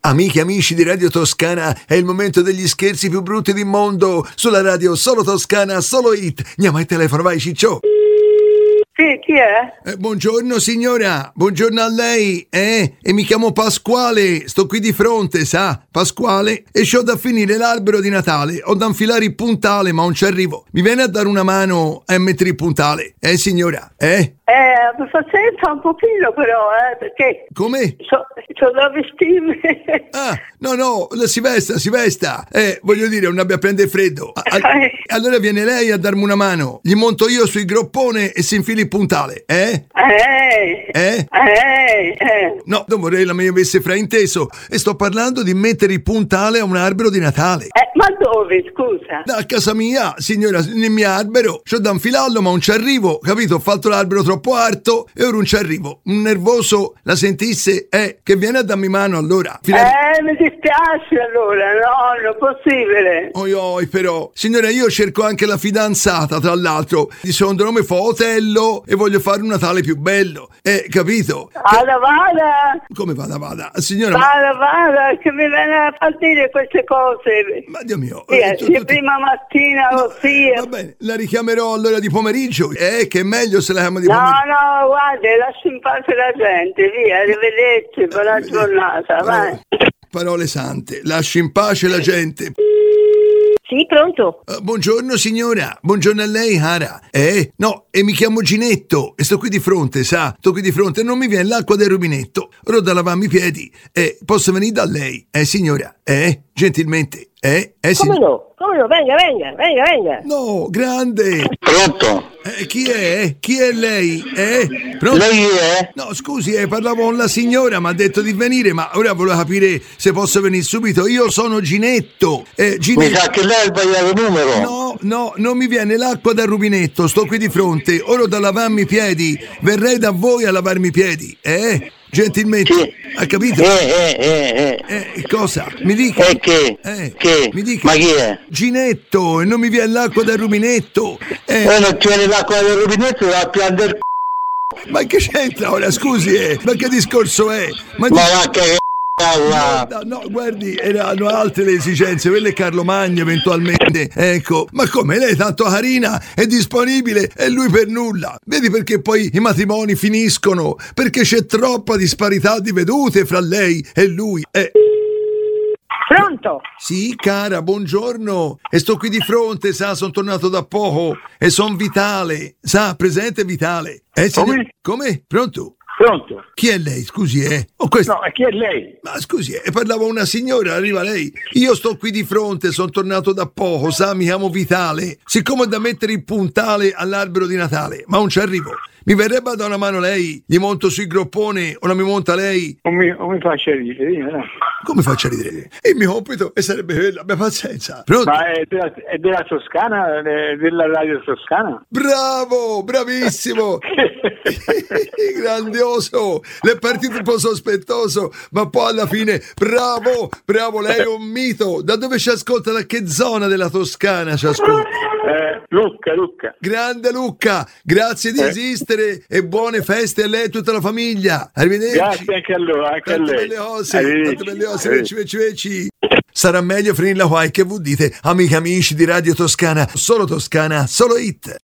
Amiche e amici di Radio Toscana, è il momento degli scherzi più brutti del mondo. Sulla radio solo Toscana, solo hit. Andiamo al telefono, vai Ciccio. Sì, chi è? Buongiorno signora, buongiorno a lei, E mi chiamo Pasquale, sto qui di fronte, sa, Pasquale, e c'ho da finire l'albero di Natale, ho da infilare il puntale ma non ci arrivo. Mi viene a dare una mano a mettere il puntale, signora, Mi fa senza un pochino però, perché... Come? C'ho da vestirmi. Ah, no, si vesta. Voglio dire, non abbia a prendere freddo. Allora viene lei a darmi una mano. Gli monto io sul groppone e si infili il puntale, No, non vorrei la mia avesse frainteso. E sto parlando di mettere il puntale a un albero di Natale. Ma dove, scusa? Da casa mia, signora, nel mio albero. C'ho da infilarlo, ma non ci arrivo. Capito? Ho fatto l'albero troppo alto e ora non ci arrivo. Un nervoso la sentisse, che viene a darmi mano allora. Mi dispiace allora, no, non è possibile. Oi, però. Signora, io cerco anche la fidanzata, tra l'altro. Di secondo nome fa Otello e voglio fare un Natale più bello. Capito? Vada. Come vada? Signora, Vada, che mi viene a far dire queste cose. ma Dio mio. Prima mattina così. Va bene, la richiamerò allora di pomeriggio. Che è meglio se la chiamo di pomeriggio. No, guarda, lasci in pace la gente, via, arrivederci, buona giornata, vai. Parole sante, lasci in pace la gente. Sì, pronto? Buongiorno signora, buongiorno a lei Cara. No, e mi chiamo Ginetto e sto qui di fronte, sa, e non mi viene l'acqua del rubinetto. Ora ho da lavarmi i piedi, posso venire da lei, signora, gentilmente, Come no? Venga. No, grande. Pronto? Chi è? Chi è lei? Pronto? Lei è? No, scusi, parlavo con la signora, mi ha detto di venire, ma ora volevo capire se posso venire subito. Io sono Ginetto. Mi sa che lei ha sbagliato numero. No, non mi viene l'acqua dal rubinetto, sto qui di fronte, ora ho da lavarmi i piedi, verrei da voi a lavarmi i piedi, Gentilmente, Sì. ha capito? Cosa? Mi dica. Che? Mi dica. Ma chi è? Ginetto, e non mi viene l'acqua dal rubinetto. Non tiene l'acqua del rubinetto, va a piangere Ma che c'entra ora, scusi, ma che discorso è? Ma va che No, guardi, erano altre le esigenze, quelle Carlo Magno eventualmente, ecco. Ma come, lei tanto carina, è disponibile e lui per nulla. Vedi perché poi i matrimoni finiscono? Perché c'è troppa disparità di vedute fra lei e lui, Pronto? Sì, cara, buongiorno. E sto qui di fronte, sa, sono tornato da poco e son Vitale, sa, presente Vitale. Come? Pronto? Pronto? Chi è lei, scusi, No, chi è lei? Ma scusi, parlavo una signora, arriva lei. Io sto qui di fronte, sono tornato da poco, sa, mi chiamo Vitale. Siccome è da mettere il puntale all'albero di Natale, ma non ci arrivo. Mi verrebbe a dare una mano lei? Gli monto sul groppone o la mi monta lei? O mi faccia ridere, no? Come faccio a ridere? Il mio compito e sarebbe quello, abbia pazienza. Pronto? Ma è della Toscana, della radio Toscana? Bravo, bravissimo. Grandioso. L'è partito un po' sospettoso, ma poi alla fine, bravo, lei è un mito. Da dove ci ascolta? Da che zona della Toscana ci ascolta? Lucca. Grande Lucca, grazie di esistere e buone feste a lei e tutta la famiglia. Arrivederci. Grazie anche a loro, anche tante a lei. Tante belle cose, veci. Sarà meglio finirla qua, che voi dite, amiche e amici di Radio Toscana, solo hit.